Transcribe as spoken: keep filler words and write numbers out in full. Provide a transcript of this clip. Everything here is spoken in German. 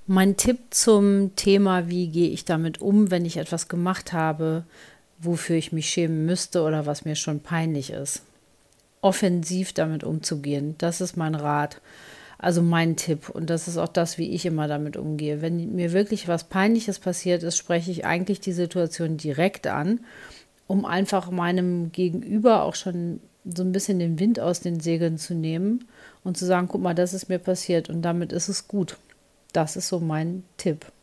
Mein Tipp zum Thema, wie gehe ich damit um, wenn ich etwas gemacht habe, wofür ich mich schämen müsste oder was mir schon peinlich ist. Offensiv damit umzugehen, das ist mein Rat, also mein Tipp. Und das ist auch das, wie ich immer damit umgehe. Wenn mir wirklich was Peinliches passiert ist, spreche ich eigentlich die Situation direkt an, um einfach meinem Gegenüber auch schon so ein bisschen den Wind aus den Segeln zu nehmen und zu sagen, guck mal, das ist mir passiert und damit ist es gut. Das ist so mein Tipp.